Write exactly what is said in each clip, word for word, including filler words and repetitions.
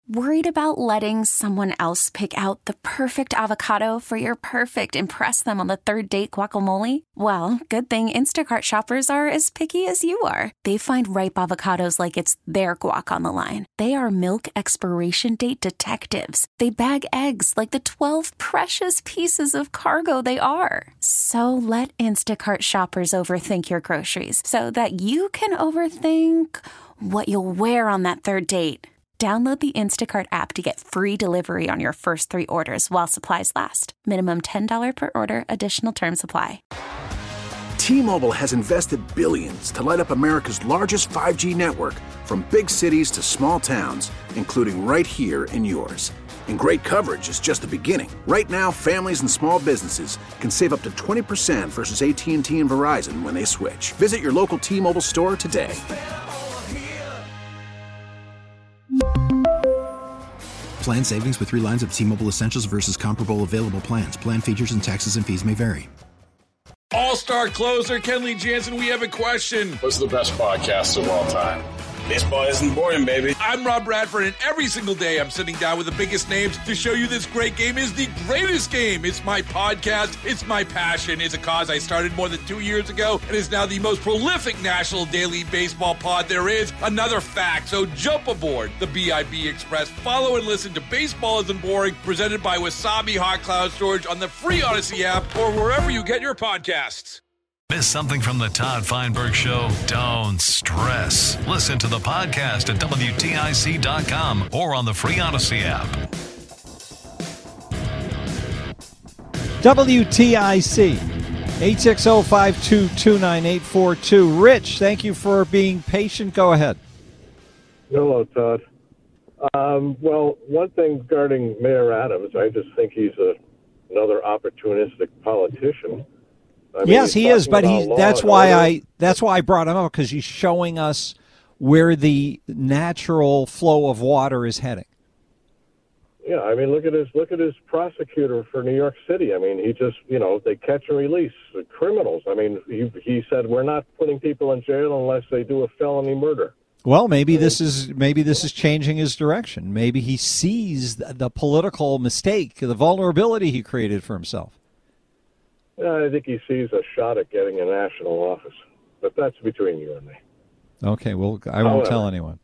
Worried about letting someone else pick out the perfect avocado for your perfect impress them on the third date guacamole? Well, good thing Instacart shoppers are as picky as you are. They find ripe avocados like it's their guac on the line. They are milk expiration date detectives. They bag eggs like the twelve precious pieces of cargo they are. So let Instacart shoppers overthink your groceries so that you can overthink what you'll wear on that third date. Download the Instacart app to get free delivery on your first three orders while supplies last. Minimum ten dollars per order. Additional terms apply. T-Mobile has invested billions to light up America's largest five G network, from big cities to small towns, including right here in yours. And great coverage is just the beginning. Right now, families and small businesses can save up to twenty percent versus A T and T and Verizon when they switch. Visit your local T-Mobile store today. Plan savings with three lines of T-Mobile Essentials versus comparable available plans. Plan features and taxes and fees may vary. All-star closer Kenley Jansen, we have a question. What's the best podcast of all time? Baseball isn't boring, baby. I'm Rob Bradford, and every single day I'm sitting down with the biggest names to show you this great game is the greatest game. It's my podcast. It's my passion. It's a cause I started more than two years ago and is now the most prolific national daily baseball pod there is. Another fact, so jump aboard the B I B Express. Follow and listen to Baseball Isn't Boring, presented by Wasabi Hot Cloud Storage on the free Odyssey app or wherever you get your podcasts. Miss something from the Todd Feinberg Show? Don't stress. Listen to the podcast at W T I C dot com or on the free Odyssey app. W T I C, eight six zero, five two two, nine eight four two. Rich, thank you for being patient. Go ahead. Hello, Todd. Um, well, one thing regarding Mayor Adams, I just think he's a, another opportunistic politician. I mean, yes, he is, but he that's why order. I that's why I brought him up, because he's showing us where the natural flow of water is heading. Yeah, I mean, look at his look at his prosecutor for New York City. I mean, he just, you know, they catch and release criminals. I mean, he he said we're not putting people in jail unless they do a felony murder. Well, maybe this is maybe this is changing his direction. Maybe he sees the, the political mistake, the vulnerability he created for himself. I think he sees a shot at getting a national office, but that's between you and me. Okay, well, I won't However, tell anyone.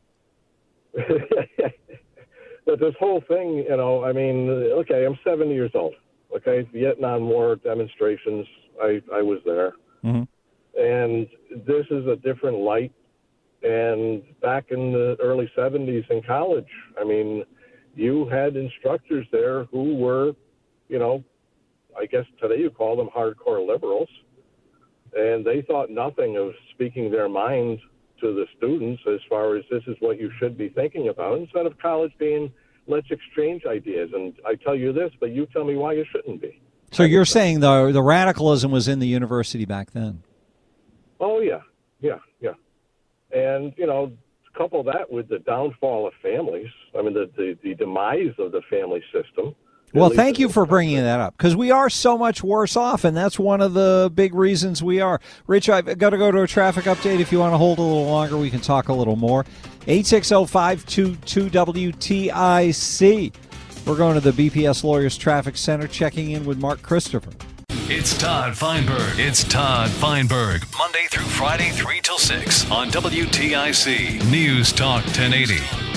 But this whole thing, you know, I mean, okay, I'm seventy years old. Okay, Vietnam War demonstrations, I, I was there. Mm-hmm. And this is a different light. And back in the early seventies in college, I mean, you had instructors there who were, you know, I guess today you call them hardcore liberals, and they thought nothing of speaking their mind to the students as far as this is what you should be thinking about, instead of college being, let's exchange ideas, and I tell you this, but you tell me why you shouldn't be. So you're saying the the radicalism was in the university back then? Oh, yeah, yeah, yeah. And, you know, couple that with the downfall of families, I mean, the, the, the demise of the family system. Well, thank you for bringing that up, because we are so much worse off, and that's one of the big reasons we are. Rich, I've got to go to a traffic update. If you want to hold a little longer, we can talk a little more. eight six zero, five two two, W T I C. We're going to the B P S Lawyers Traffic Center, checking in with Mark Christopher. It's Todd Feinberg. It's Todd Feinberg. Monday through Friday, three till six on W T I C News Talk ten eighty.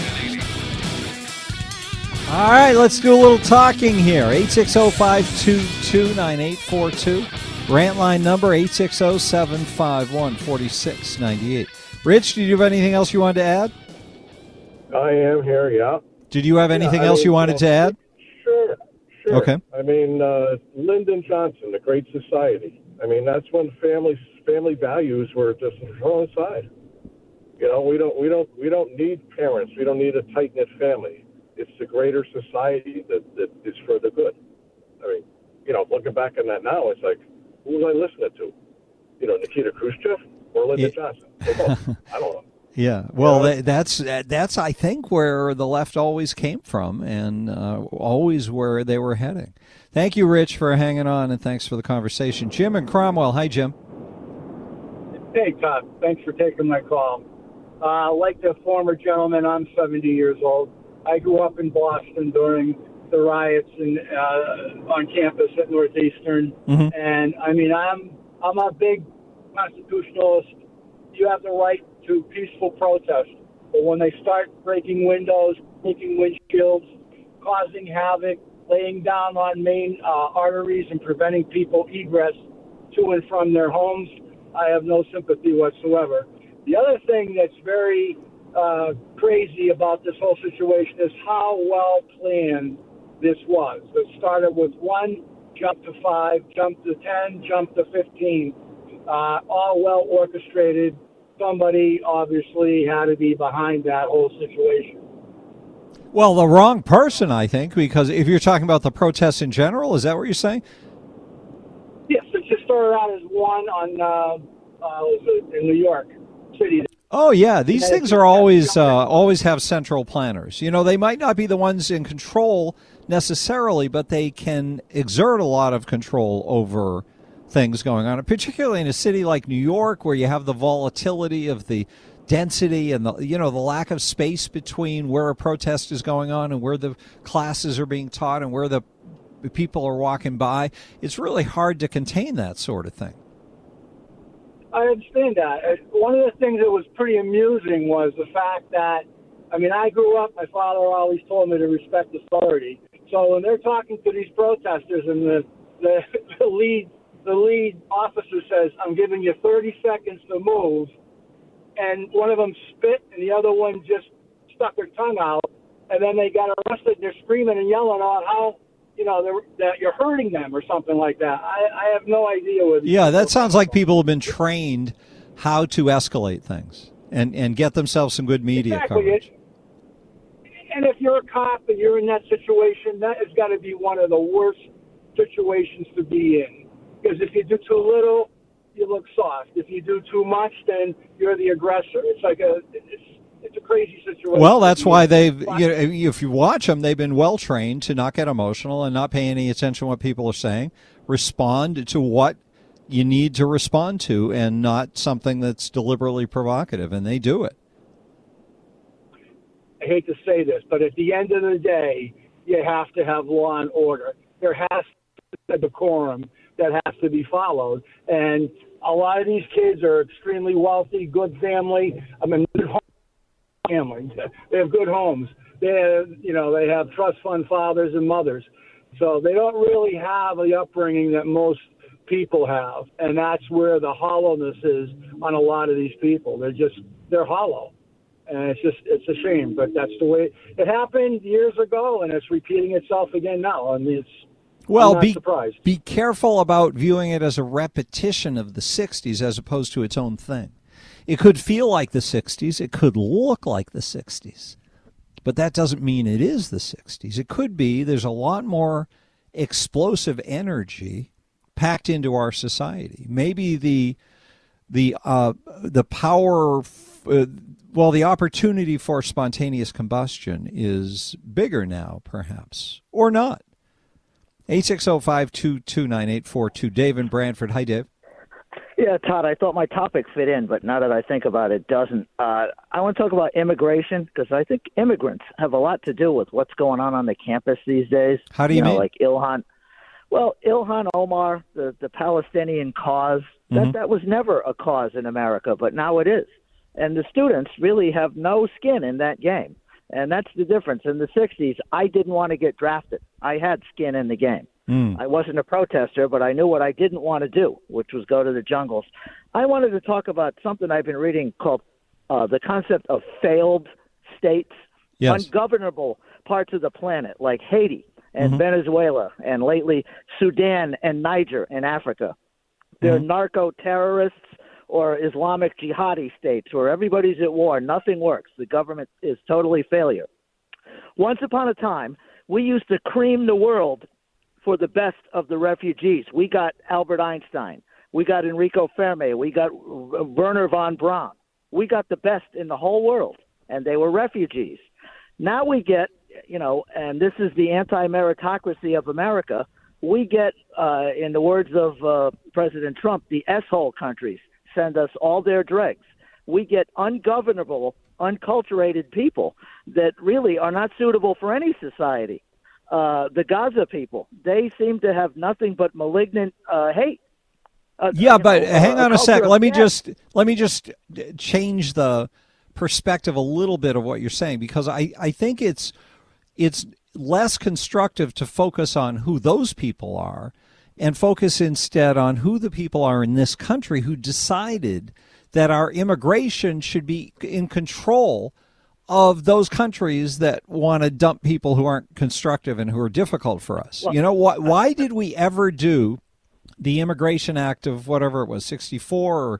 All right, let's do a little talking here. eight six zero, five two two, nine eight four two. Rant line number eight six zero, seven five one, four six nine eight. Rich, did you have anything else you wanted to add? I am here, yeah. Did you have anything yeah, else mean, you wanted to add? Sure, sure. Okay. I mean, uh, Lyndon Johnson, The Great Society. I mean, that's when family family values were just thrown aside. You know, we don't we don't we don't need parents. We don't need a tight knit family. It's the greater society that, that is for the good. I mean, you know, looking back on that now, it's like, who was I listening to? You know, Nikita Khrushchev or Lyndon Yeah. Johnson? Or both. I don't know. Yeah, well, Yeah. that, that's that's I think where the left always came from, and uh, always where they were heading. Thank you, Rich, for hanging on, and thanks for the conversation. Jim and Cromwell. Hi, Jim. Hey, Todd. Thanks for taking my call. Uh, like the former gentleman, I'm seventy years old. I grew up in Boston during the riots in, uh, on campus at Northeastern, Mm-hmm. and I mean, I'm I'm a big constitutionalist. You have the right to peaceful protest, but when they start breaking windows, breaking windshields, causing havoc, laying down on main uh, arteries, and preventing people egress to and from their homes, I have no sympathy whatsoever. The other thing that's very uh, crazy about this whole situation is how well planned this was. It started with one, jumped to five, jumped to ten, jumped to fifteen, uh, all well orchestrated. Somebody obviously had to be behind that whole situation. Well, the wrong person, I think, because if you're talking about the protests in general, is that what you're saying? Yes, it just started out as one on uh, uh, was it in New York City. Oh yeah, these things are always uh, always have central planners. You know, they might not be the ones in control necessarily, but they can exert a lot of control over things going on, particularly in a city like New York, where you have the volatility of the density and the you know the lack of space between where a protest is going on and where the classes are being taught and where the people are walking by. It's really hard to contain that sort of thing. I understand that. One of the things that was pretty amusing was the fact that, I mean, I grew up, my father always told me to respect authority. So when they're talking to these protesters and the, the, the lead the lead officer says, I'm giving you thirty seconds to move, and one of them spit and the other one just stuck her tongue out, and then they got arrested and they're screaming and yelling on how, you know, that you're hurting them or something like that. I, I have no idea what. Yeah, that sounds like people have been trained how to escalate things and, and get themselves some good media exactly. coverage. And if you're a cop and you're in that situation, that has got to be one of the worst situations to be in. Because if you do too little, you look soft. If you do too much, then you're the aggressor. It's like a it's it's a crazy situation. Well, that's why they've, you know, if you watch them, they've been well trained to not get emotional and not pay any attention to what people are saying. Respond to what you need to respond to and not something that's deliberately provocative, and they do it. I hate to say this, but at the end of the day, you have to have law and order. There has to be a decorum that has to be followed. And a lot of these kids are extremely wealthy, good family. I mean, good home families. They have good homes. They have, you know, they have trust fund fathers and mothers. So they don't really have the upbringing that most people have. And that's where the hollowness is on a lot of these people. They're just, they're hollow. And it's just, it's a shame, but that's the way it happened years ago, and it's repeating itself again now. I mean, it's, well, I'm not be, surprised. Be careful about viewing it as a repetition of the sixties as opposed to its own thing. It could feel like the sixties. It could look like the sixties. But that doesn't mean it is the sixties. It could be there's a lot more explosive energy packed into our society. Maybe the the uh, the power, uh, well, the opportunity for spontaneous combustion is bigger now, perhaps, or not. eight six zero, five two two, nine eight four two. Dave in Brantford. Hi, Dave. Yeah, Todd, I thought my topic fit in, but now that I think about it, it doesn't. Uh, I want to talk about immigration because I think immigrants have a lot to do with what's going on on the campus these days. How do you, you know, mean? Like Ilhan. Well, Ilhan Omar, the, the Palestinian cause, that, Mm-hmm. that was never a cause in America, but now it is. And the students really have no skin in that game. And that's the difference. In the sixties, I didn't want to get drafted. I had skin in the game. Mm. I wasn't a protester, but I knew what I didn't want to do, which was go to the jungles. I wanted to talk about something I've been reading called uh, the concept of failed states, yes. ungovernable parts of the planet like Haiti and Mm-hmm. Venezuela and lately Sudan and Niger in Africa. They're Mm-hmm. narco-terrorists or Islamic jihadi states where everybody's at war. Nothing works. The government is totally failure. Once upon a time, we used to cream the world for the best of the refugees. We got Albert Einstein. We got Enrico Fermi. We got Wernher von Braun. We got the best in the whole world, and they were refugees. Now we get, you know, and this is the anti-meritocracy of America, we get, uh, in the words of uh, President Trump, the S-hole countries send us all their dregs. We get ungovernable unculturated people that really are not suitable for any society. Uh, the Gaza people, they seem to have nothing but malignant uh, hate. Uh, yeah, but know, hang uh, on a sec. Let me death. just let me just change the perspective a little bit of what you're saying, because I, I think it's it's less constructive to focus on who those people are and focus instead on who the people are in this country who decided that our immigration should be in control of those countries that want to dump people who aren't constructive and who are difficult for us. Well, you know, why, why did we ever do the Immigration Act of whatever it was, sixty-four, or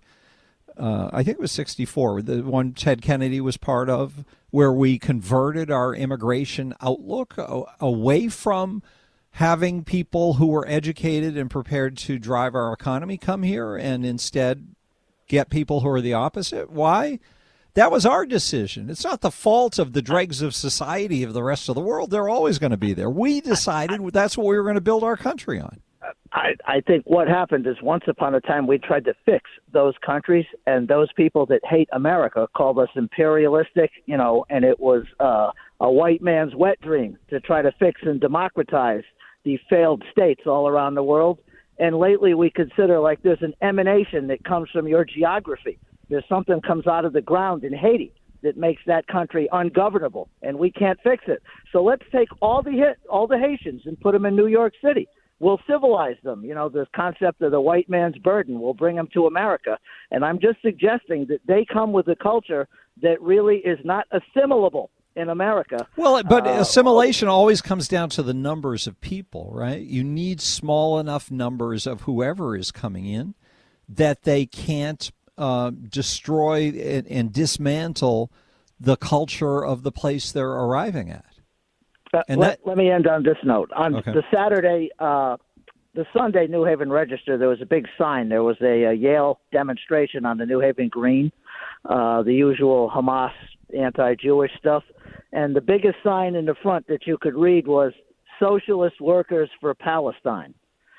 uh, I think it was sixty-four, the one Ted Kennedy was part of, where we converted our immigration outlook away from having people who were educated and prepared to drive our economy come here and instead get people who are the opposite? Why? That was our decision. It's not the fault of the dregs of society of the rest of the world. They're always going to be there. We decided that's what we were going to build our country on. I, I think what happened is once upon a time we tried to fix those countries, and those people that hate America called us imperialistic, you know, and it was uh, a white man's wet dream to try to fix and democratize the failed states all around the world. And lately we consider like there's an emanation that comes from your geography. There's something comes out of the ground in Haiti that makes that country ungovernable, and we can't fix it. So let's take all the all the Haitians and put them in New York City. We'll civilize them. You know, the concept of the white man's burden. We'll bring them to America. And I'm just suggesting that they come with a culture that really is not assimilable in America. Well, but uh, assimilation always comes down to the numbers of people, right? You need small enough numbers of whoever is coming in that they can't uh, destroy and, and dismantle the culture of the place they're arriving at. Uh, and let, that, let me end on this note. On okay. the Saturday, uh, the Sunday New Haven Register, there was a big sign. There was a, a Yale demonstration on the New Haven Green, uh, the usual Hamas anti-Jewish stuff. And the biggest sign in the front that you could read was Socialist Workers for Palestine.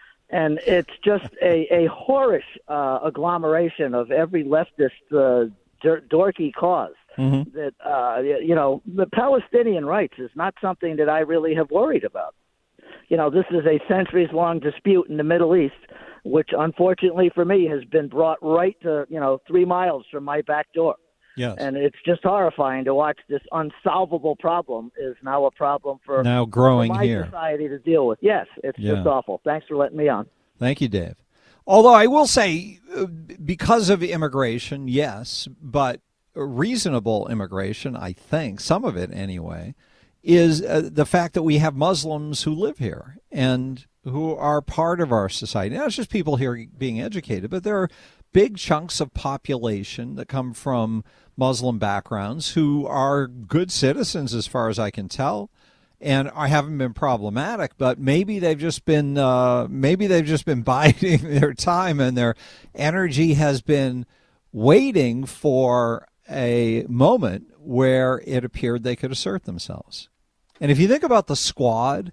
And it's just a, a whorish uh, agglomeration of every leftist uh, dorky cause. Mm-hmm. That, uh, you know, the Palestinian rights is not something that I really have worried about. You know, this is a centuries-long dispute in the Middle East, which unfortunately for me has been brought right to, you know, three miles from my back door. Yes. And it's just horrifying to watch this unsolvable problem is now a problem for, now growing for my here. society to deal with. Yes, it's yeah. just awful. Thanks for letting me on. Thank you, Dave. Although I will say, because of immigration, yes, but reasonable immigration, I think, some of it anyway, is uh, the fact that we have Muslims who live here and who are part of our society. Not just people here being educated, but there are big chunks of population that come from Muslim backgrounds who are good citizens as far as I can tell, and I haven't been problematic, but maybe they've just been uh, maybe they've just been biding their time, and their energy has been waiting for a moment where it appeared they could assert themselves. And if you think about the Squad,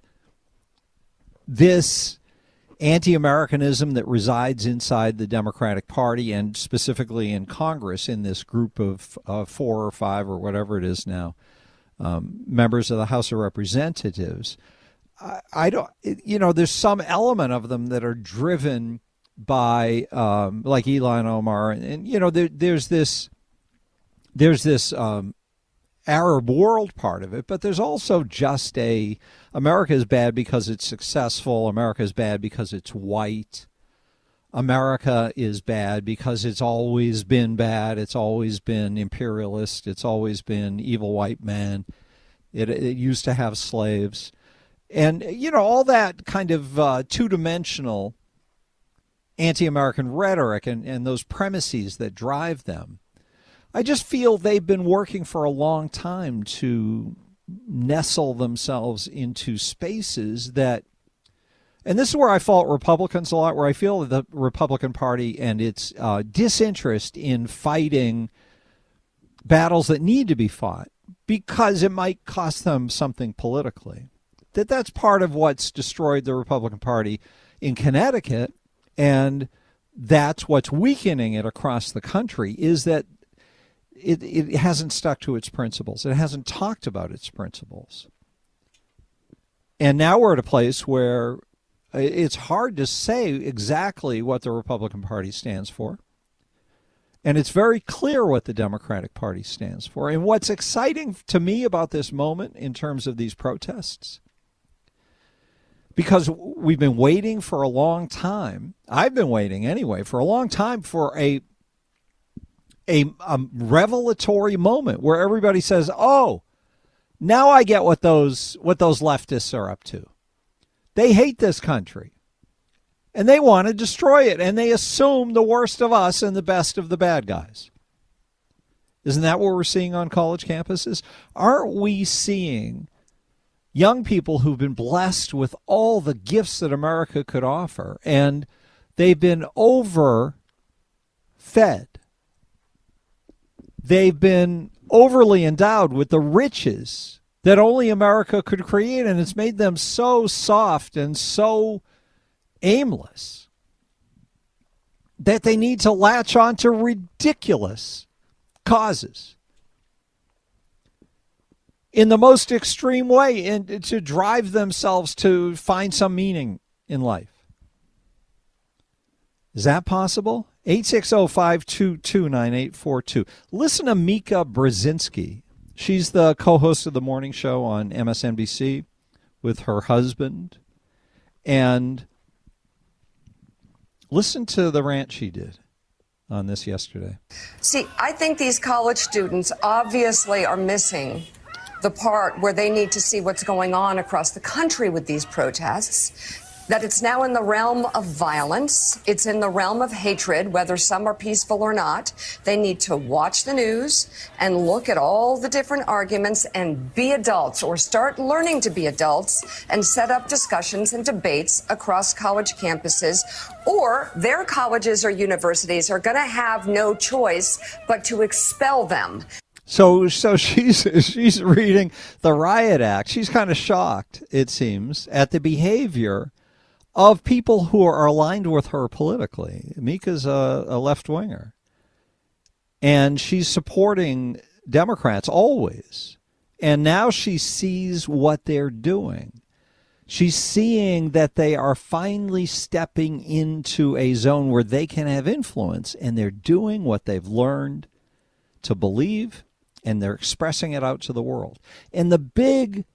this anti-Americanism that resides inside the Democratic Party and specifically in Congress in this group of uh, four or five or whatever it is now, um, members of the House of Representatives, I, I don't, you know, there's some element of them that are driven by, um, like Ilhan Omar, and, and you know, there, there's this, there's this um, Arab world part of it, but there's also just a, America is bad because it's successful. America is bad because it's white. America is bad because it's always been bad. It's always been imperialist. It's always been evil white man. It, it used to have slaves. And, you know, all that kind of uh, two-dimensional anti-American rhetoric and, and those premises that drive them, I just feel they've been working for a long time to nestle themselves into spaces that, and this is where I fault Republicans a lot, where I feel that the Republican Party and its uh, disinterest in fighting battles that need to be fought because it might cost them something politically, that that's part of what's destroyed the Republican Party in Connecticut, and that's what's weakening it across the country, is that it, it hasn't stuck to its principles. It hasn't talked about its principles. And now we're at a place where it's hard to say exactly what the Republican Party stands for. And it's very clear what the Democratic Party stands for. And what's exciting to me about this moment in terms of these protests, because we've been waiting for a long time, I've been waiting anyway, for a long time for a, a, a revelatory moment where everybody says, oh, now I get what those what those leftists are up to. They hate this country. And they want to destroy it. And they assume the worst of us and the best of the bad guys. Isn't that what we're seeing on college campuses? Aren't we seeing young people who've been blessed with all the gifts that America could offer, and they've been overfed? They've been overly endowed with the riches that only America could create, and it's made them so soft and so aimless that they need to latch on to ridiculous causes in the most extreme way and to drive themselves to find some meaning in life. Is that possible? eight six zero, five two two, nine eight four two. Listen to Mika Brzezinski. She's the co-host of the morning show on M S N B C with her husband. And listen to the rant she did on this yesterday. See, I think these college students obviously are missing the part where they need to see what's going on across the country with these protests, that it's now in the realm of violence. It's in the realm of hatred, whether some are peaceful or not. They need to watch the news and look at all the different arguments and be adults, or start learning to be adults, and set up discussions and debates across college campuses, or their colleges or universities are going to have no choice but to expel them. So so she's she's reading the Riot Act. She's kind of shocked, it seems, at the behavior of people who are aligned with her politically. Mika's a, a left-winger. And she's supporting Democrats always. And now she sees what they're doing. She's seeing that they are finally stepping into a zone where they can have influence, and they're doing what they've learned to believe, and they're expressing it out to the world. And the big,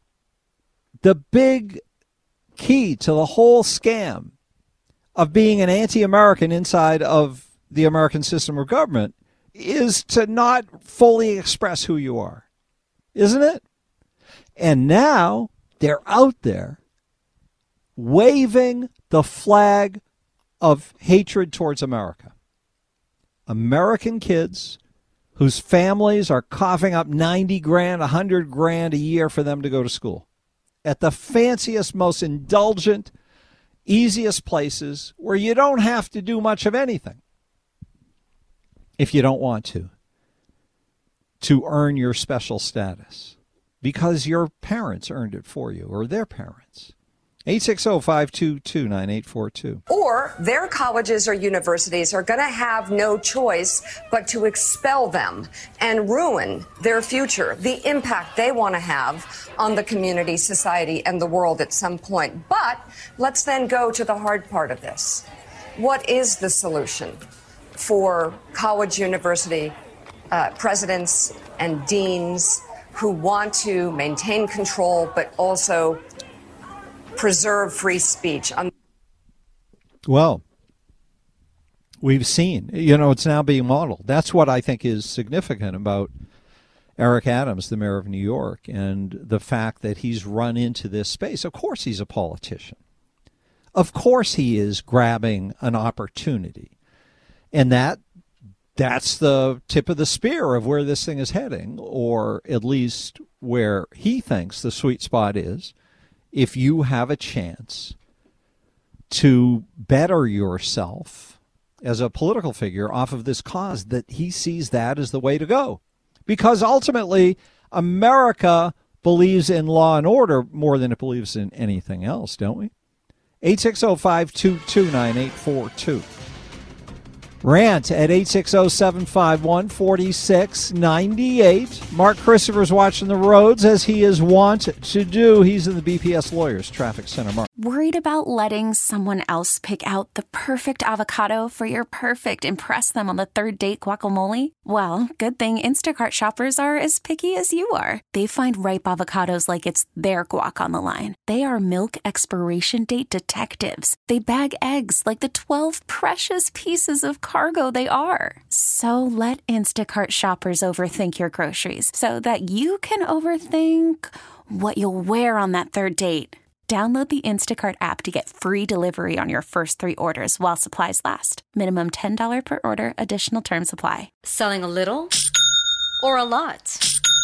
the big key to the whole scam of being an anti-American inside of the American system of government is to not fully express who you are, isn't it? And now they're out there waving the flag of hatred towards America. American kids whose families are coughing up ninety grand, one hundred grand a year for them to go to school at the fanciest, most indulgent, easiest places where you don't have to do much of anything if you don't want to, to earn your special status because your parents earned it for you, or their parents. eight six zero, five two two, nine eight four two. Or their colleges or universities are going to have no choice but to expel them and ruin their future, the impact they want to have on the community, society, and the world at some point. But let's then go to the hard part of this. What is the solution for college, university uh, presidents and deans who want to maintain control but also preserve free speech? Well, we've seen, you know, it's now being modeled. That's what I think is significant about Eric Adams, the mayor of New York, and the fact that he's run into this space. Of course he's a politician. Of course he is grabbing an opportunity. And that that's the tip of the spear of where this thing is heading, or at least where he thinks the sweet spot is. If you have a chance to better yourself as a political figure off of this cause, that he sees that as the way to go. Because ultimately, America believes in law and order more than it believes in anything else, don't we? eight six zero, five two two, nine eight four two. Rant at eight six zero, seven five one, four six nine eight. Mark Christopher's watching the roads as he is wont to do. He's in the B P S Lawyers Traffic Center. Mark. Worried about letting someone else pick out the perfect avocado for your perfect impress them on the third date guacamole? Well, good thing Instacart shoppers are as picky as you are. They find ripe avocados like it's their guac on the line. They are milk expiration date detectives. They bag eggs like the twelve precious pieces of cargo they are. So let Instacart shoppers overthink your groceries so that you can overthink what you'll wear on that third date. Download the Instacart app to get free delivery on your first three orders while supplies last. Minimum ten dollars per order. Additional terms apply. Selling a little or a lot?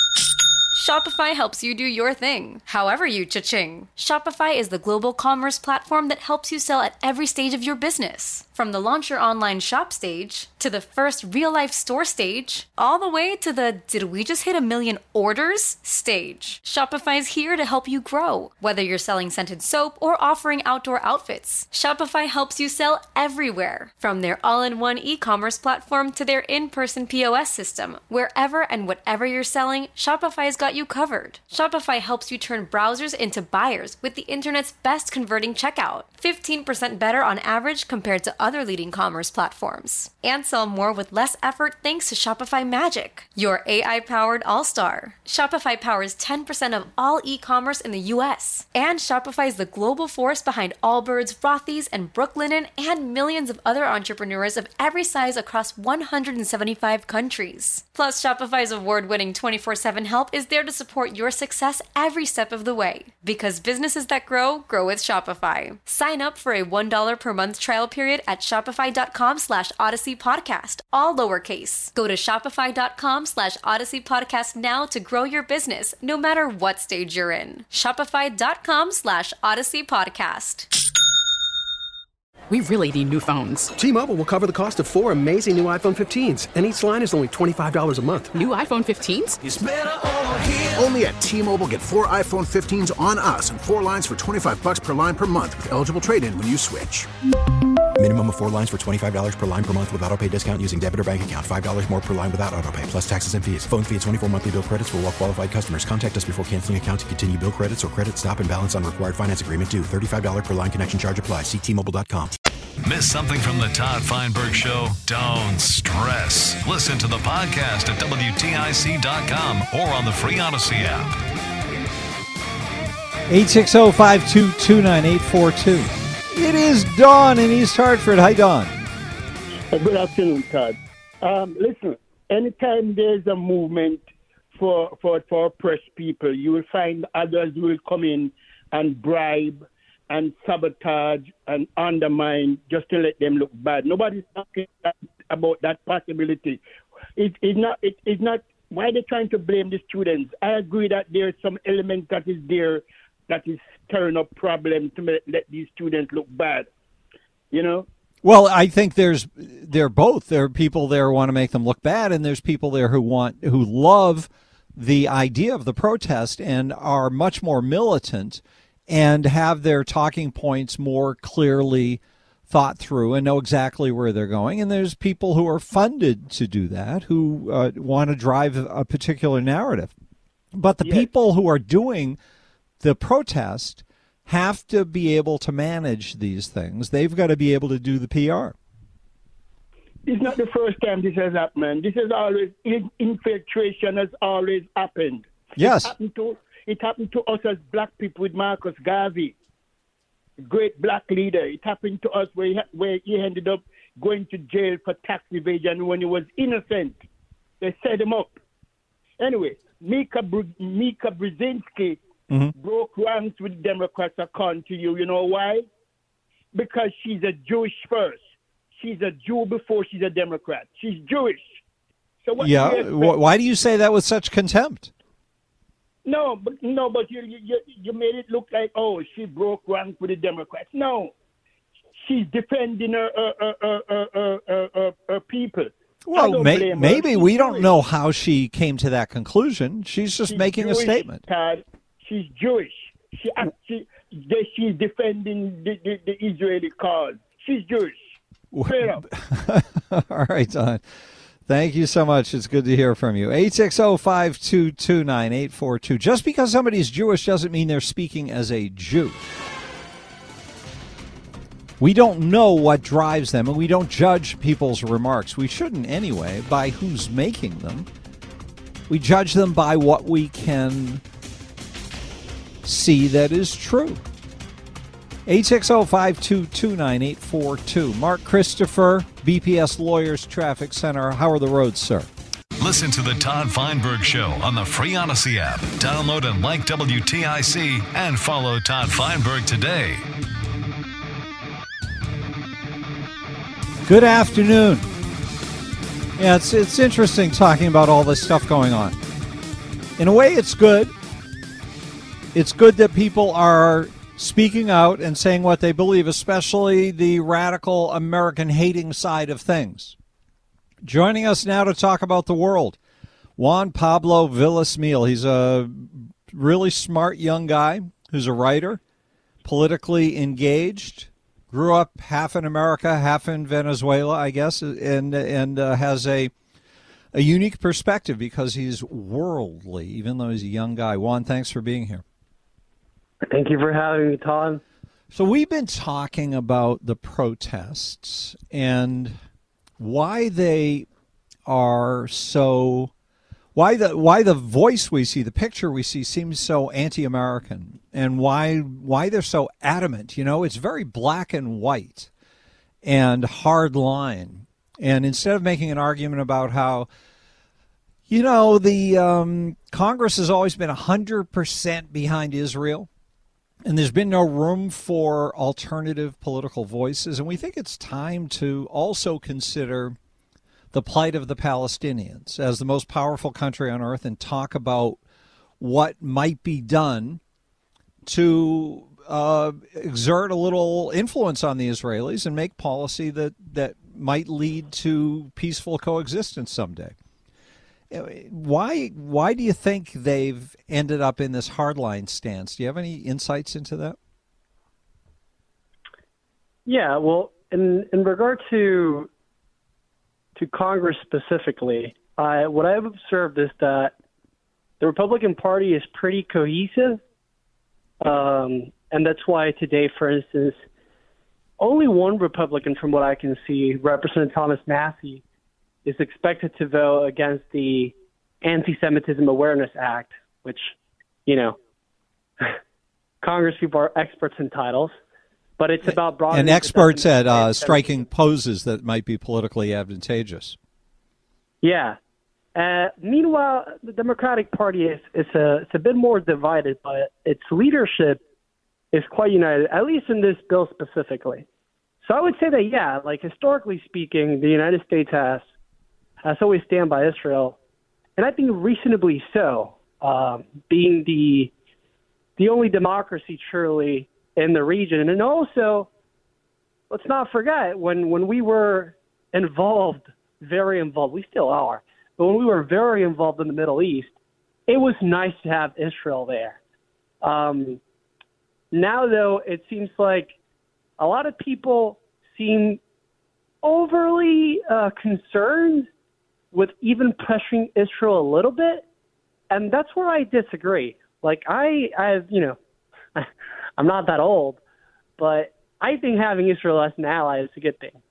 Shopify helps you do your thing, however you cha-ching. Shopify is the global commerce platform that helps you sell at every stage of your business. From the launch your online shop stage, to the first real-life store stage, all the way to the did we just hit a million orders stage. Shopify's here to help you grow. Whether you're selling scented soap or offering outdoor outfits, Shopify helps you sell everywhere. From their all-in-one e-commerce platform to their in-person P O S system, wherever and whatever you're selling, Shopify's got you covered. Shopify helps you turn browsers into buyers with the internet's best converting checkout. fifteen percent better on average compared to other leading commerce platforms. And sell more with less effort thanks to Shopify Magic, your A I-powered all-star. Shopify powers ten percent of all e-commerce in the U S. And Shopify is the global force behind Allbirds, Rothy's, and Brooklinen, and millions of other entrepreneurs of every size across one hundred seventy-five countries. Plus, Shopify's award-winning twenty-four seven help is there to support your success every step of the way. Because businesses that grow, grow with Shopify. Sign up for a one dollar per month trial period at shopify.com slash Odyssey Podcast, all lowercase. Go to shopify.com slash Odyssey Podcast now to grow your business, no matter what stage you're in. Shopify.com slash Odyssey Podcast. We really need new phones. T-Mobile will cover the cost of four amazing new iPhone fifteens, and each line is only twenty-five dollars a month. New iPhone fifteens? It's better over here. Only at T-Mobile, get four iPhone fifteens on us and four lines for twenty-five bucks per line per month with eligible trade-in when you switch. Minimum of four lines for twenty-five dollars per line per month with autopay discount using debit or bank account. five dollars more per line without autopay, plus taxes and fees. Phone fee at twenty-four monthly bill credits for well-qualified customers. Contact us before canceling account to continue bill credits or credit stop and balance on required finance agreement due. thirty-five dollars per line connection charge applies. See T Mobile dot com. Miss something from the Todd Feinberg Show? Don't stress. Listen to the podcast at W T I C dot com or on the free Odyssey app. eight six zero, five two two, nine eight four two. It is Dawn in East Hartford. Hi, Dawn. Uh, good afternoon, Todd. Um, listen, anytime there's a movement for, for, for oppressed people, you will find others will come in and bribe and sabotage and undermine just to let them look bad. Nobody's talking about that possibility. It, it's not. It, it's not. Why are they trying to blame the students? I agree that there's some element that is there that is stirring up problems to let, let these students look bad. You know. Well, I think there's they're both. There are people there who want to make them look bad, and there's people there who want who love the idea of the protest and are much more militant and have their talking points more clearly thought through and know exactly where they're going. And there's people who are funded to do that, who uh, want to drive a particular narrative. But the yes. people who are doing the protest have to be able to manage these things. They've got to be able to do the P R. It's not the first time this has happened. This has always, infiltration has always happened. Yes. It happened to It happened to us as black people with Marcus Garvey, great black leader. It happened to us where he, where he ended up going to jail for tax evasion when he was innocent. They set him up. Anyway, Mika, Mika Brzezinski mm-hmm. broke ranks with Democrats, according to you. You know why? Because she's a Jewish first. She's a Jew before she's a Democrat. She's Jewish. So what yeah. Do why do you say that with such contempt? No, but no, but you, you you made it look like, oh, she broke rank with the Democrats. No, she's defending her her, her, her, her, her, her, her people. Well, may, maybe we don't Jewish. know how she came to that conclusion. She's just she's making Jewish, a statement. Todd. She's Jewish. She she she's defending the, the, the Israeli cause. She's Jewish. Straight up. All right, Don. Thank you so much. It's good to hear from you. eight six zero, five two two, nine eight four two. Just because somebody's Jewish doesn't mean they're speaking as a Jew. We don't know what drives them, and we don't judge people's remarks. We shouldn't anyway, by who's making them. We judge them by what we can see that is true. eight six zero, five two two, nine eight four two. Mark Christopher, B P S Lawyers Traffic Center. How are the roads, sir? Listen to the Todd Feinberg Show on the free Odyssey app. Download and like W T I C and follow Todd Feinberg today. Good afternoon. Yeah, it's it's interesting talking about all this stuff going on. In a way, it's good. It's good that people are speaking out and saying what they believe, especially the radical American-hating side of things. Joining us now to talk about the world, Juan Pablo Villasmil. He's a really smart young guy who's a writer, politically engaged, grew up half in America, half in Venezuela, I guess, and and uh, has a a unique perspective because he's worldly, even though he's a young guy. Juan, thanks for being here. Thank you for having me, Todd. So we've been talking about the protests and why they are so, why the why the voice we see, the picture we see seems so anti-American, and why why they're so adamant. You know, it's very black and white and hard line. And instead of making an argument about how, you know, the um, Congress has always been one hundred percent behind Israel, and there's been no room for alternative political voices. And we think it's time to also consider the plight of the Palestinians as the most powerful country on earth and talk about what might be done to uh, exert a little influence on the Israelis and make policy that, that might lead to peaceful coexistence someday. Why why do you think they've ended up in this hardline stance? Do you have any insights into that? Yeah, well, in in regard to to Congress specifically, I, what I've observed is that the Republican Party is pretty cohesive, um, and that's why today, for instance, only one Republican, from what I can see, Representative Thomas Massie, is expected to vote against the Anti-Semitism Awareness Act, which, you know, Congress people are experts in titles, but it's about broadening. And experts at uh, striking poses that might be politically advantageous. Yeah. Uh, meanwhile, the Democratic Party is, is a, it's a bit more divided, but its leadership is quite united, at least in this bill specifically. So I would say that, yeah, like historically speaking, the United States has has always stand by Israel, and I think reasonably so, um, being the the only democracy truly in the region. And also, let's not forget, when, when we were involved, very involved, we still are, but when we were very involved in the Middle East, it was nice to have Israel there. Um, now, though, it seems like a lot of people seem overly uh, concerned with even pressuring Israel a little bit, and that's where I disagree. Like, I, I've, you know, I'm not that old, but I think having Israel as an ally is a good thing.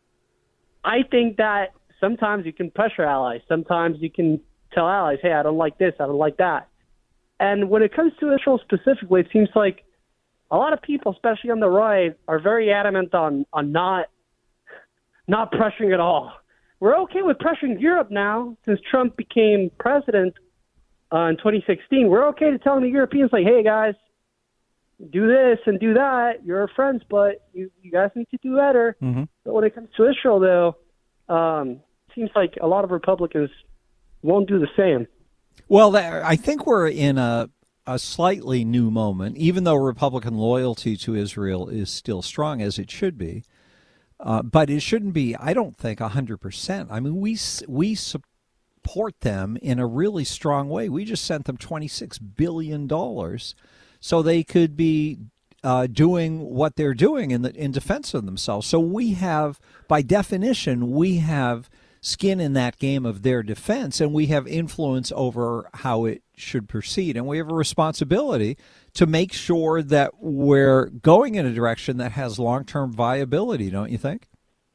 I think that sometimes you can pressure allies. Sometimes you can tell allies, hey, I don't like this, I don't like that. And when it comes to Israel specifically, it seems like a lot of people, especially on the right, are very adamant on, on not not pressuring at all. We're okay with pressuring Europe now since Trump became president uh, in twenty sixteen. We're okay to telling the Europeans, like, hey, guys, do this and do that. You're our friends, but you, you guys need to do better. Mm-hmm. But when it comes to Israel, though, um, it seems like a lot of Republicans won't do the same. Well, that, I think we're in a a slightly new moment, even though Republican loyalty to Israel is still strong, as it should be. Uh, but it shouldn't be, I don't think, one hundred percent. I mean, we we support them in a really strong way. We just sent them twenty-six billion dollars so they could be uh, doing what they're doing in the in defense of themselves. So we have, by definition, we have skin in that game of their defense, and we have influence over how it should proceed. And we have a responsibility to make sure that we're going in a direction that has long-term viability, don't you think?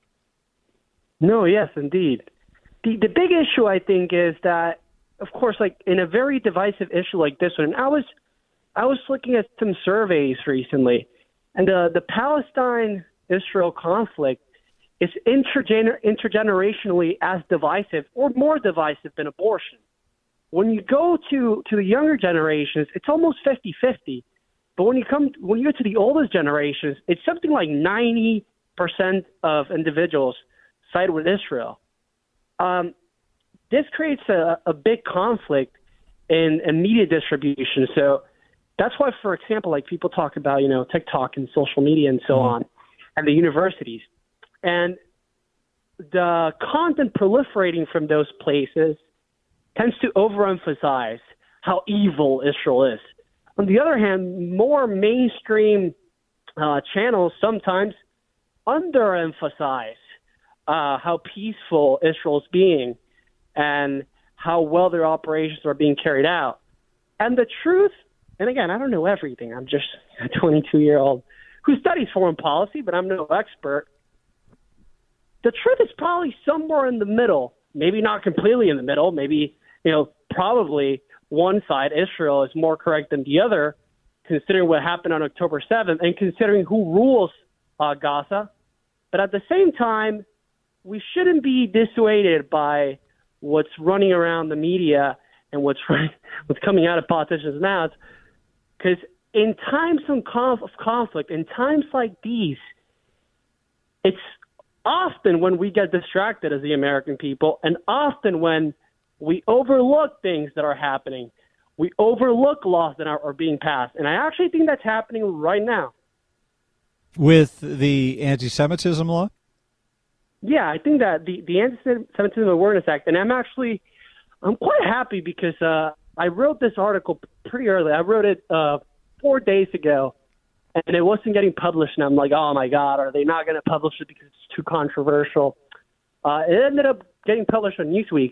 No, yes, indeed. The the big issue, I think, is that, of course, like in a very divisive issue like this one, I was I was looking at some surveys recently, and uh, the Palestine-Israel conflict is intergener- intergenerationally as divisive or more divisive than abortion. When you go to, to the younger generations, it's almost fifty-fifty. But when you come when you go to the oldest generations, it's something like ninety percent of individuals side with Israel. Um, this creates a, a big conflict in, in media distribution. So that's why, for example, like people talk about, you know, TikTok and social media and so mm-hmm. on, and the universities. And the content proliferating from those places tends to overemphasize how evil Israel is. On the other hand, more mainstream uh, channels sometimes underemphasize uh, how peaceful Israel is being and how well their operations are being carried out. And the truth, and again, I don't know everything. I'm just a twenty-two-year-old who studies foreign policy, but I'm no expert. The truth is probably somewhere in the middle, maybe not completely in the middle. Maybe, you know, probably one side, Israel, is more correct than the other, considering what happened on October seventh and considering who rules uh, Gaza. But at the same time, we shouldn't be dissuaded by what's running around the media and what's running, what's coming out of politicians' mouths, because in times of conflict, in times like these, it's often when we get distracted as the American people, and often when we overlook things that are happening, we overlook laws that are, are being passed. And I actually think that's happening right now. With the anti-Semitism law? Yeah, I think that the, the Anti-Semitism Awareness Act, and I'm actually, I'm quite happy because uh, I wrote this article pretty early. I wrote it uh, four days ago, and it wasn't getting published, and I'm like, oh, my God, are they not going to publish it because it's too controversial? Uh, it ended up getting published on Newsweek,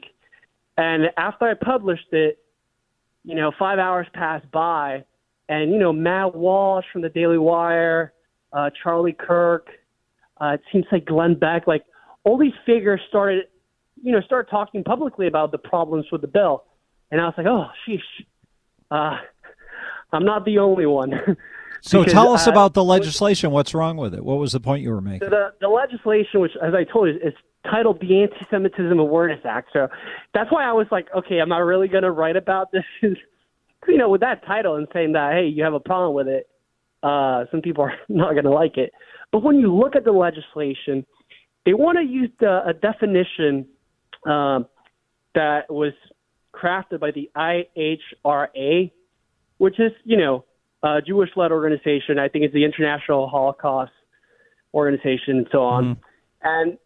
and after I published it, you know, five hours passed by, and, you know, Matt Walsh from the Daily Wire, uh, Charlie Kirk, uh, it seems like Glenn Beck, like all these figures started, you know, started talking publicly about the problems with the bill. And I was like, oh, sheesh, uh, I'm not the only one. So Because, tell us uh, about the legislation. What's wrong with it? What was the point you were making? The, the legislation, which, as I told you, is titled the Anti-Semitism Awareness Act. So that's why I was like, okay, I'm not really going to write about this. You know, with that title and saying that, hey, you have a problem with it, uh, some people are not going to like it. But when you look at the legislation, they want to use the, a definition uh, that was crafted by the I H R A, which is, you know, a Jewish-led organization. I think it's the International Holocaust Organization and so on. Mm-hmm. And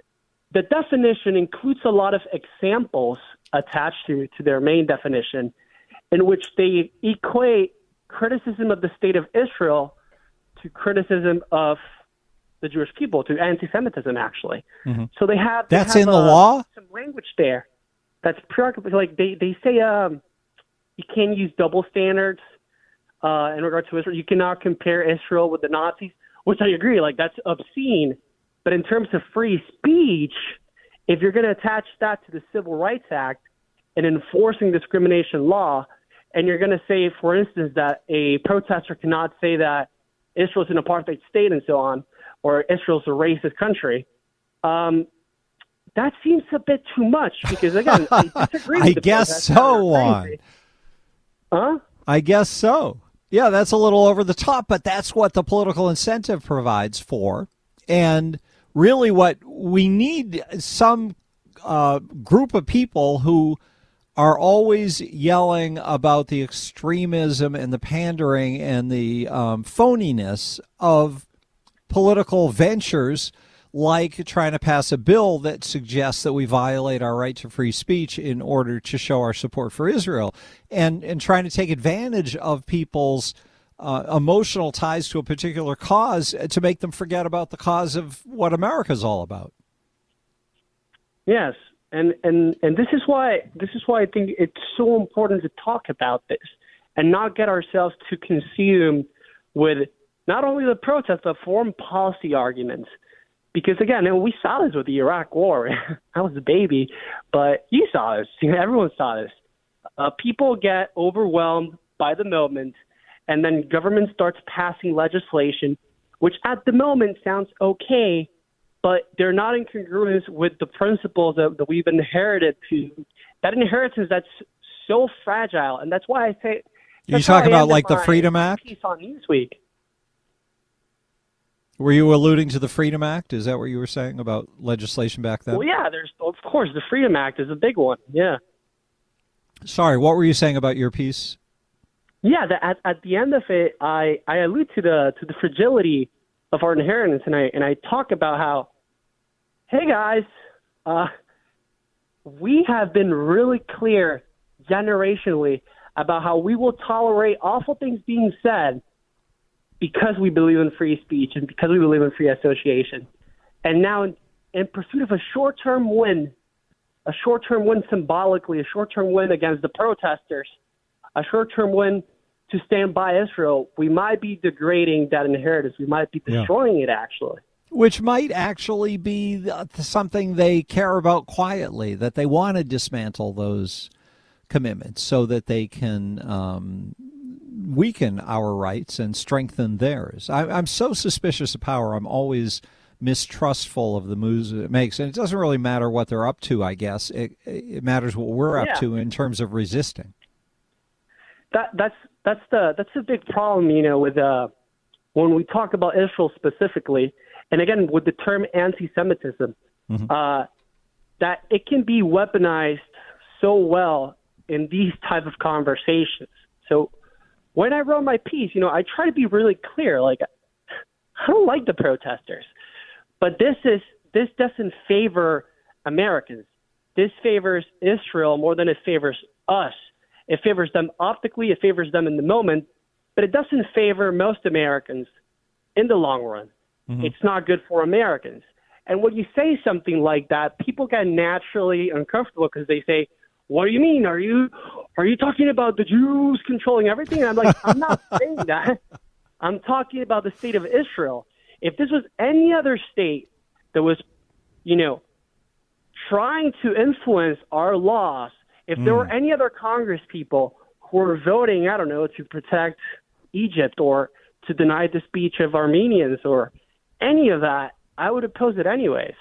the definition includes a lot of examples attached to, to their main definition in which they equate criticism of the state of Israel to criticism of the Jewish people, to anti-Semitism, actually. Mm-hmm. So they have they that's have, in the uh, law. Some language there that's preoccupied. Like they they say, um, you can't use double standards uh, in regard to Israel. You cannot compare Israel with the Nazis, which I agree. Like that's obscene. But in terms of free speech, if you're going to attach that to the Civil Rights Act and enforcing discrimination law, and you're going to say, for instance, that a protester cannot say that Israel's an apartheid state and so on, or Israel's a racist country, um, that seems a bit too much because, again, I disagree with I the guess so, Juan. Huh? I guess so. Yeah, that's a little over the top, but that's what the political incentive provides for. And really what we need some uh, group of people who are always yelling about the extremism and the pandering and the um, phoniness of political ventures, like trying to pass a bill that suggests that we violate our right to free speech in order to show our support for Israel, and, and trying to take advantage of people's uh, emotional ties to a particular cause to make them forget about the cause of what America's all about. Yes, and, and, and this is why this is why I think it's so important to talk about this and not get ourselves too consumed with not only the protests but foreign policy arguments. Because again, we saw this with the Iraq War. I was a baby, but you saw this. You know, everyone saw this. Uh, people get overwhelmed by the moment, and then government starts passing legislation, which at the moment sounds okay, but they're not in congruence with the principles that, that we've inherited to that inheritance that's so fragile. And that's why I say you talk about like the Freedom Act piece on Newsweek. Were you alluding to the Freedom Act? Is that what you were saying about legislation back then? Well, yeah, there's of course the Freedom Act is a big one. Yeah. Sorry, what were you saying about your piece? Yeah, the, at at the end of it, I, I allude to the to the fragility of our inheritance, and I and I talk about how, hey guys, uh, we have been really clear generationally about how we will tolerate awful things being said because we believe in free speech and because we believe in free association. And now in, in pursuit of a short-term win, a short-term win symbolically, a short-term win against the protesters, a short-term win to stand by Israel, we might be degrading that inheritance. We might be destroying yeah. it, actually. Which might actually be something they care about quietly, that they want to dismantle those commitments so that they can um, weaken our rights and strengthen theirs. I, I'm so suspicious of power. I'm always mistrustful of the moves it makes. And it doesn't really matter what they're up to, I guess. It, it matters what we're up yeah. to in terms of resisting. That that's that's the that's the big problem, you know, with uh, when we talk about Israel specifically, and again with the term anti-Semitism, mm-hmm. uh, that it can be weaponized so well in these type of conversations. So when I wrote my piece, you know, I try to be really clear. Like, I don't like the protesters, but this is this doesn't favor Americans. This favors Israel more than it favors us. It favors them optically, it favors them in the moment, but it doesn't favor most Americans in the long run. Mm-hmm. It's not good for Americans. And when you say something like that, people get naturally uncomfortable because they say, what do you mean? Are you are you talking about the Jews controlling everything? And I'm like, I'm not saying that. I'm talking about the state of Israel. If this was any other state that was, you know, trying to influence our laws, if there mm. were any other Congress people who were voting, I don't know, to protect Egypt or to deny the speech of Armenians or any of that, I would oppose it anyways.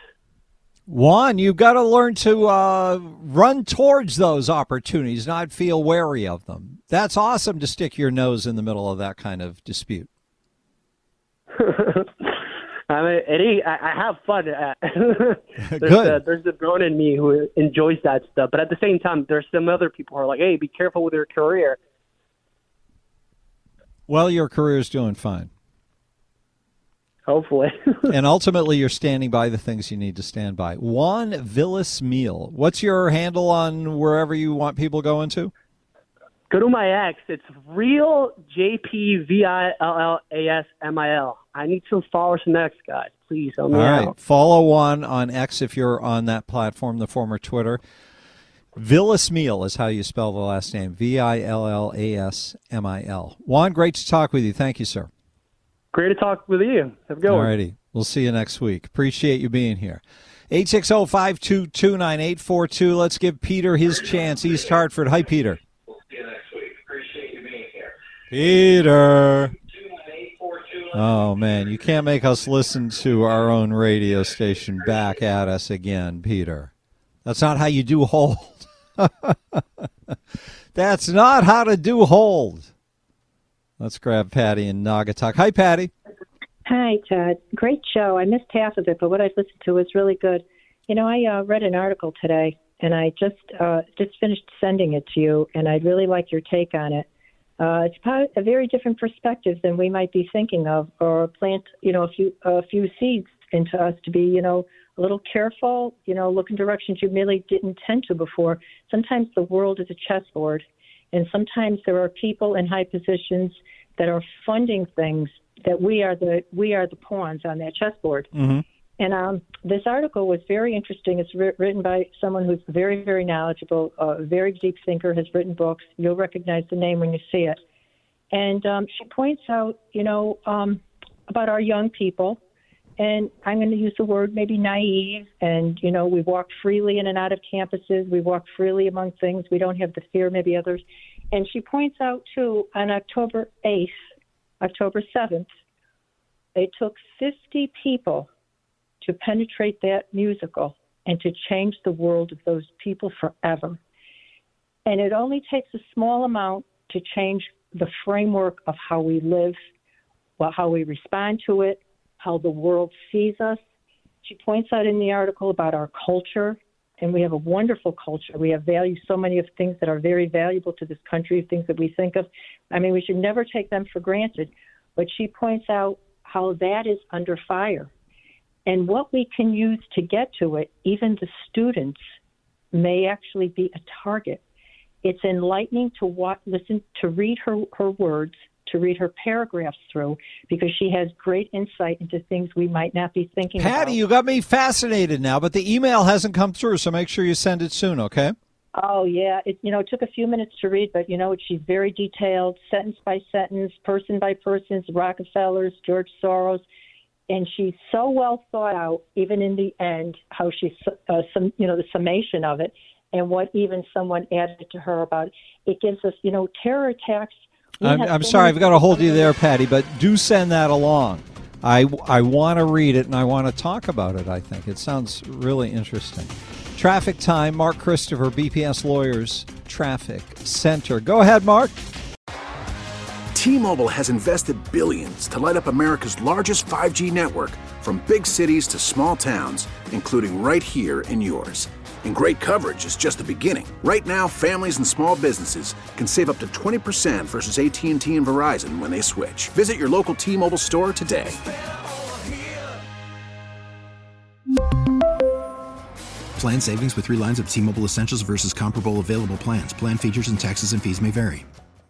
Juan, you've got to learn to uh, run towards those opportunities, not feel wary of them. That's awesome to stick your nose in the middle of that kind of dispute. I mean, it, I have fun. there's, Good. A, there's the grown in me who enjoys that stuff. But at the same time, there's some other people who are like, hey, be careful with your career. Well, your career's doing fine. Hopefully. And ultimately, you're standing by the things you need to stand by. Juan Villasmeal. What's your handle on wherever you want people going to? Go to my X. It's real J P V I L L A S M I L. I need some followers from X, guys. Please help me All out. right. Follow Juan on X if you're on that platform, the former Twitter. Villasmeal is how you spell the last name. V I L L A S M I L. Juan, great to talk with you. Thank you, sir. Great to talk with you. Have a good one. All righty. We'll see you next week. Appreciate you being here. eight six zero, five two two, nine eight four two. Let's give Peter his chance. East Hartford. Hi, Peter. We'll see you next week. Appreciate you being here. Peter. Oh, man. You can't make us listen to our own radio station back at us again, Peter. That's not how you do hold. That's not how to do hold. Let's grab Patty in Naugatuck. Hi, Patty. Hi, Todd. Great show. I missed half of it, but what I listened to was really good. You know, I uh, read an article today, and I just uh, just finished sending it to you, and I'd really like your take on it. Uh, it's probably a very different perspective than we might be thinking of, or plant, you know, a few a few seeds into us to be, you know, a little careful, you know, look in directions you really didn't tend to before. Sometimes the world is a chessboard, and sometimes there are people in high positions that are funding things that we are the we are the pawns on that chessboard. Mm-hmm. And um, this article was very interesting. It's ri- written by someone who's very, very knowledgeable, a uh, very deep thinker, has written books. You'll recognize the name when you see it. And um, she points out, you know, um, about our young people. And I'm going to use the word maybe naive. And, you know, we walk freely in and out of campuses. We walk freely among things. We don't have the fear maybe others. And she points out, too, on October eighth, October seventh, it took fifty people to penetrate that musical and to change the world of those people forever. And it only takes a small amount to change the framework of how we live, well, how we respond to it, how the world sees us. She points out in the article about our culture, and we have a wonderful culture. We have values, so many of things that are very valuable to this country, things that we think of. I mean, we should never take them for granted. But she points out how that is under fire. And what we can use to get to it, even the students may actually be a target. It's enlightening to watch, listen, to read her, her words, to read her paragraphs through, because she has great insight into things we might not be thinking Patty, about. Patty, you got me fascinated now, but the email hasn't come through, so make sure you send it soon, okay? Oh, yeah. It, you know, it took a few minutes to read, but, you know, she's very detailed, sentence by sentence, person by person, Rockefellers, George Soros. And she's so well thought out, even in the end, how she's, uh, some, you know, the summation of it and what even someone added to her about it. It gives us, you know, terror attacks. I'm, I'm sorry, I've got to hold you there, Patty, but do send that along. I, I want to read it and I want to talk about it, I think. It sounds really interesting. Traffic time, Mark Christopher, B P S Lawyers, Traffic Center. Go ahead, Mark. T-Mobile has invested billions to light up America's largest five G network, from big cities to small towns, including right here in yours. And great coverage is just the beginning. Right now, families and small businesses can save up to twenty percent versus A T and T and Verizon when they switch. Visit your local T-Mobile store today. Plan savings with three lines of T-Mobile Essentials versus comparable available plans. Plan features and taxes and fees may vary.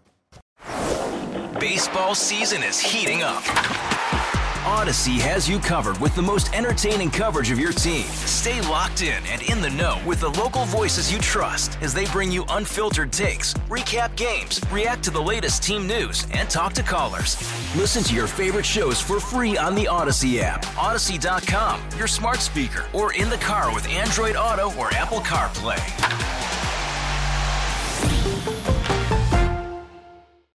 Baseball season is heating up. Odyssey has you covered with the most entertaining coverage of your team. Stay locked in and in the know with the local voices you trust as they bring you unfiltered takes, recap games, react to the latest team news, and talk to callers. Listen to your favorite shows for free on the Odyssey app, Odyssey dot com, your smart speaker, or in the car with Android Auto or Apple CarPlay.